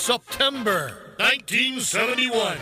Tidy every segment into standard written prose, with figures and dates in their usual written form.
September 1971.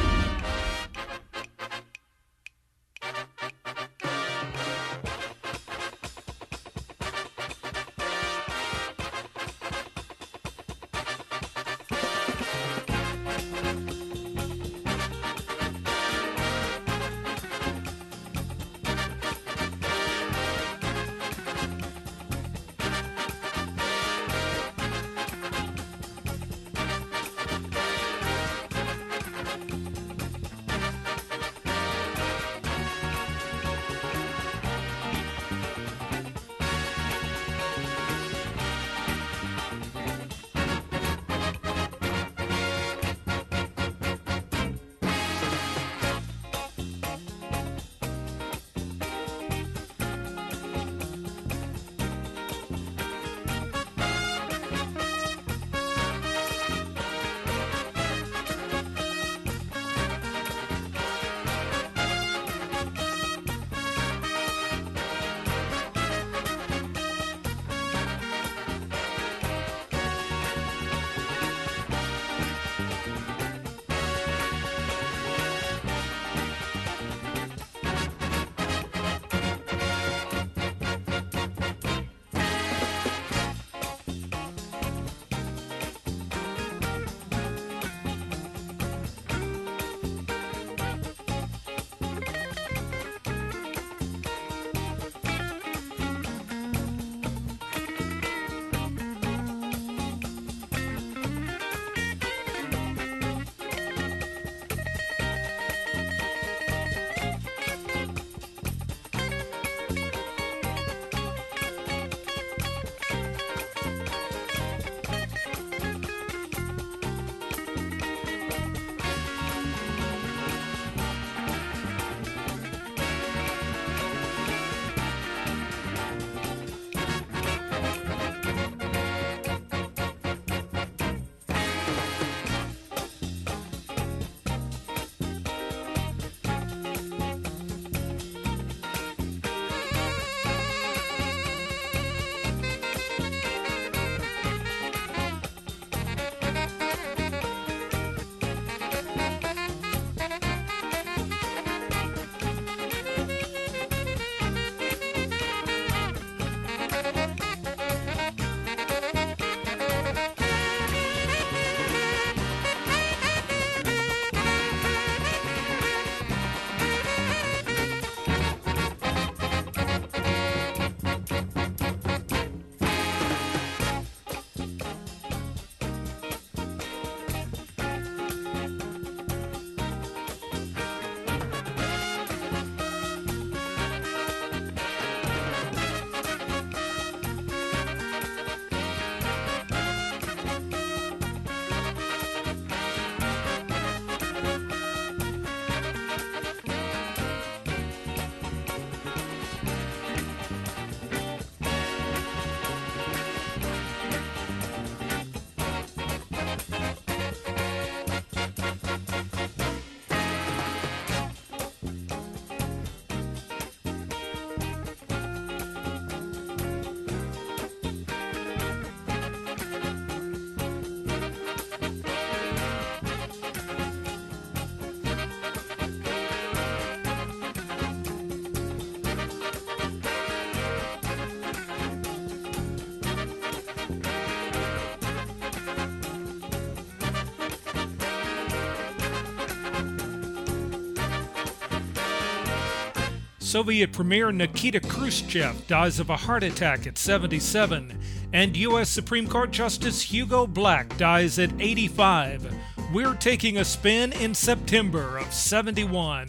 Soviet Premier Nikita Khrushchev dies of a heart attack at 77, and U.S. Supreme Court Justice Hugo Black dies at 85. We're taking a spin in September of 71.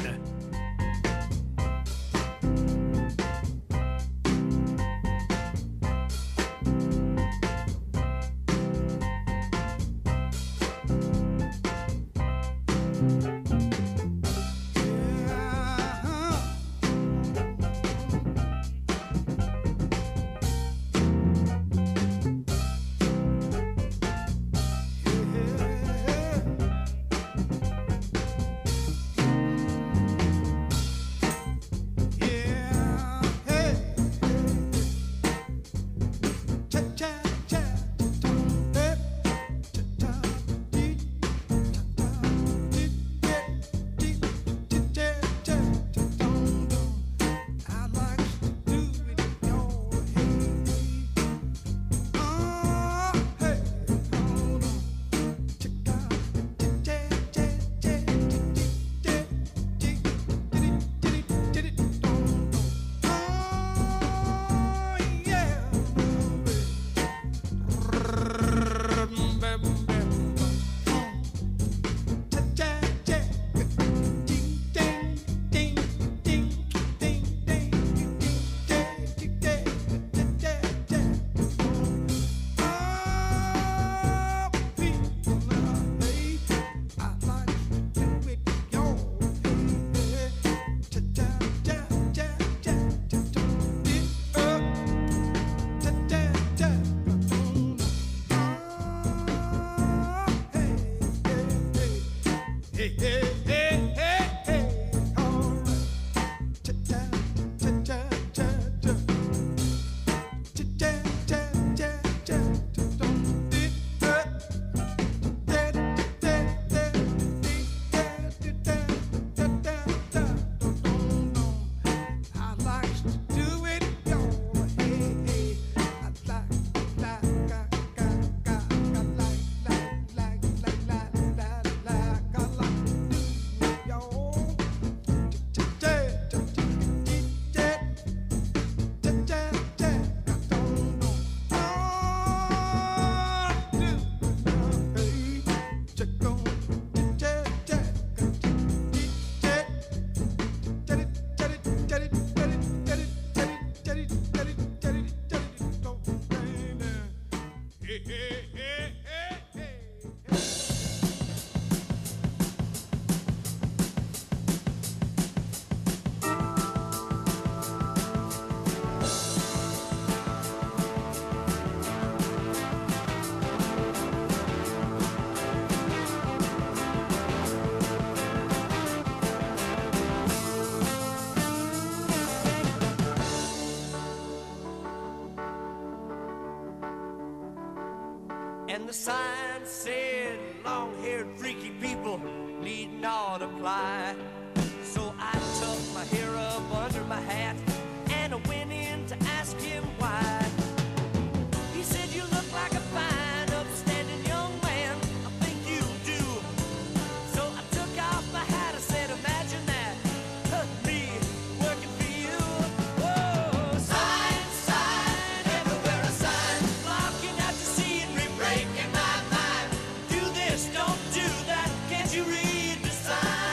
And the sign said, long-haired freaky people need not apply. So I tucked my hair up under my hat and I went in to ask him why. He said, you look like a fine, upstanding young man. I think you do. So I took off my hat. I said, imagine that, me working for you. Whoa, sign, sign, everywhere a sign, blocking out the scenery, breaking my mind. Do this, don't do that. Can't you read the sign?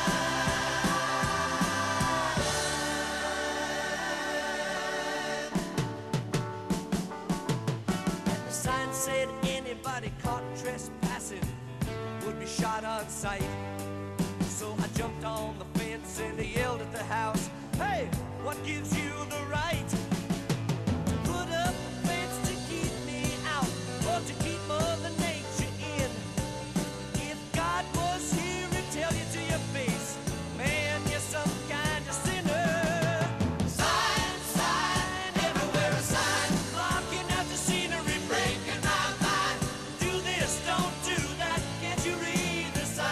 The sign said anybody caught trespassing would be shot on sight. So I jumped on the fence and I yelled at the house, hey, what gives you the right to put up a fence to keep me out or to keep Mother Nature in? If God was here, he'd tell you to your face, man, you're some kind of sinner. Sign, sign, everywhere a sign, blocking out the scenery, breaking my mind. Do this, don't do that, can't you read the sign?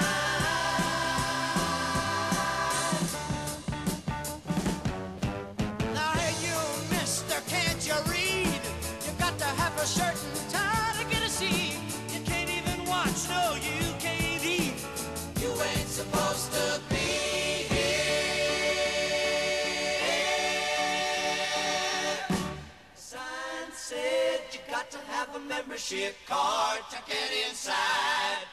Now hey you, mister, can't you read? You got to have a shirt and tie to get a seat. You can't even watch, no, you can't eat. You ain't supposed to be here. Sign said you got to have a membership card to get inside.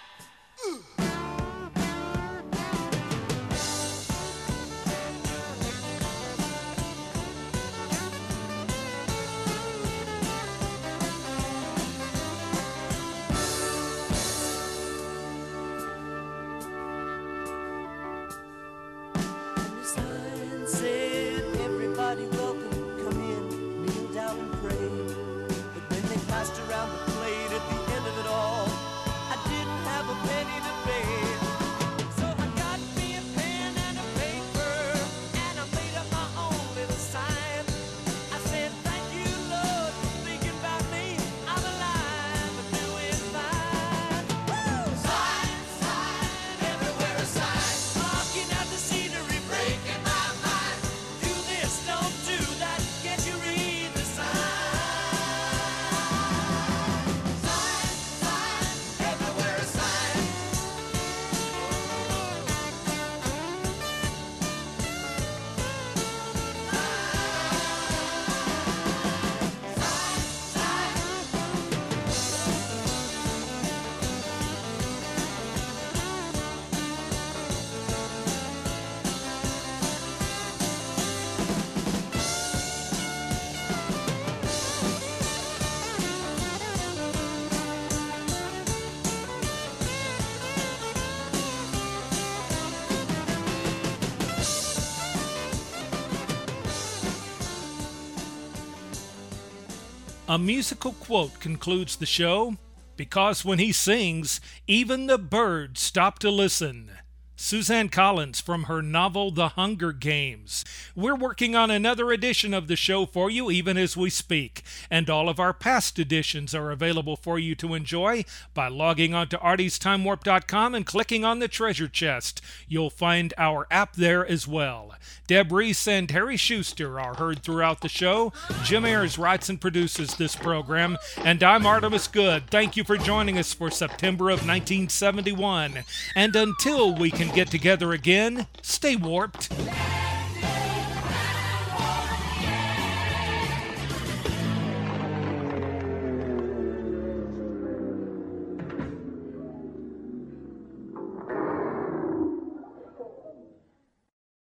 And the sign said, everybody welcome, come in, kneel down and pray. But when they passed around the plate at the end of it all, I didn't have a penny to pay. So I got me a pen and a paper, and I made up my own little sign. I said, thank you, Lord, for thinking about me. I'm alive and doing fine. Woo! Sign, sign, everywhere a sign, blocking out the scenery, breaking my mind. Do this, don't do that, can't you read the sign? Sign, sign, everywhere a sign. A musical quote concludes the show, because when he sings, even the birds stop to listen. Suzanne Collins from her novel The Hunger Games. We're working on another edition of the show for you even as we speak, and all of our past editions are available for you to enjoy by logging on to artiestimewarp.com and clicking on the treasure chest. You'll find our app there as well. Deb Reese and Harry Schuster are heard throughout the show. Jim Ayers writes and produces this program, and I'm Artemis Good. Thank you for joining us for September of 1971. And until we can get together again, stay warped.